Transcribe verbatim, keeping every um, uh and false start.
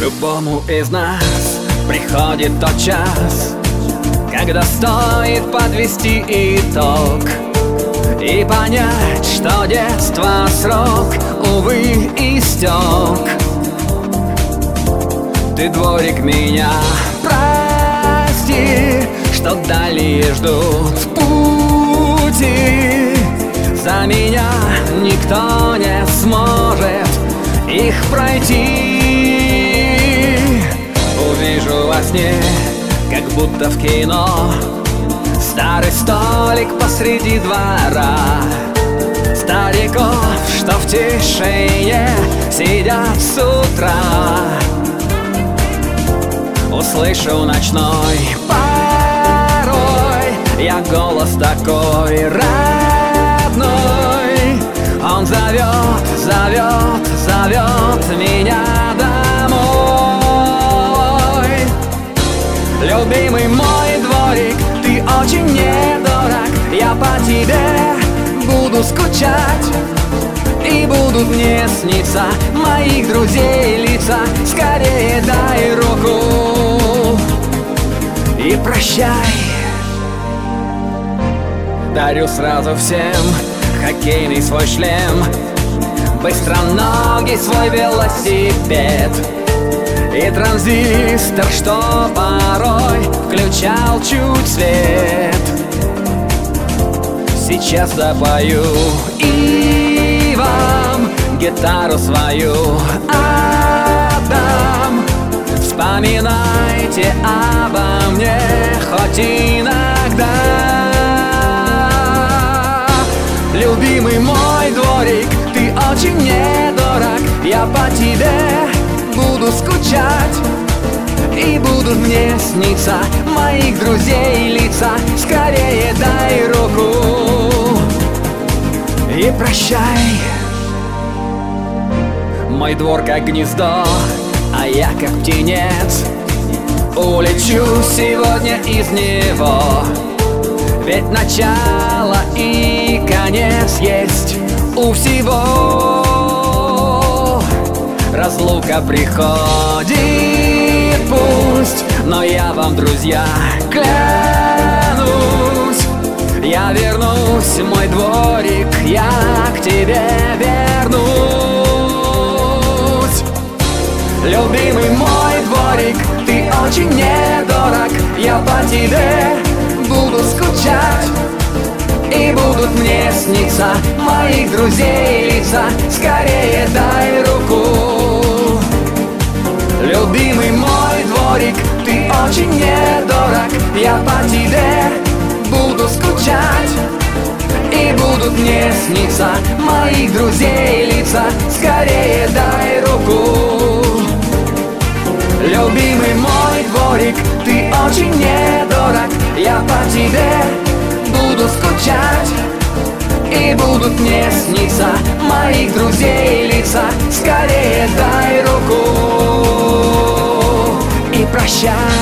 Любому из нас приходит тот час, когда стоит подвести итог и понять, что детство срок, увы, истек. Ты, дворик, меня прости, что далее ждут пути. За меня никто не сможет их пройти. Увижу во сне, как будто в кино, старый столик посреди двора, стариков, что в тишине сидят с утра. Услышу ночной порой я голос такой родной. Он зовет, зовет, зовет меня домой. Любимый мой дворик, ты очень мне дорог. Я по тебе буду скучать, и будут мне сниться моих друзей лица. Скорее дай руку и прощай. Дарю сразу всем хоккейный свой шлем, быстроногий свой велосипед и транзистор, что порой включал чуть свет. Сейчас запою и вам гитару свою отдам. Вспоминайте обо мне хоть иногда. Любимый мой дворик, ты очень мне дорог. Я по тебе буду скучать, и будут мне сниться моих друзей лица. Скорее дай руку и прощай. Мой двор как гнездо, а я как птенец. Улечу сегодня из него, ведь начало и конец есть у всего. Разлука приходит, пусть, но я вам, друзья, клянусь, я вернусь, мой дворик, я к тебе вернусь. Любимый мой дворик, ты очень мне дорог. Я по тебе буду скучать, и будут мне сниться моих друзей лица. Скорее дай руку. Любимый мой дворик, ты очень мне дорог. Я по тебе буду скучать, и будут мне сниться моих друзей лица. Скорее дай руку. Любимый мой дворик, ты очень мне дорог. Я по тебе буду скучать, и будут мне сниться моих друзей лица. Скорее дай руку и прощай.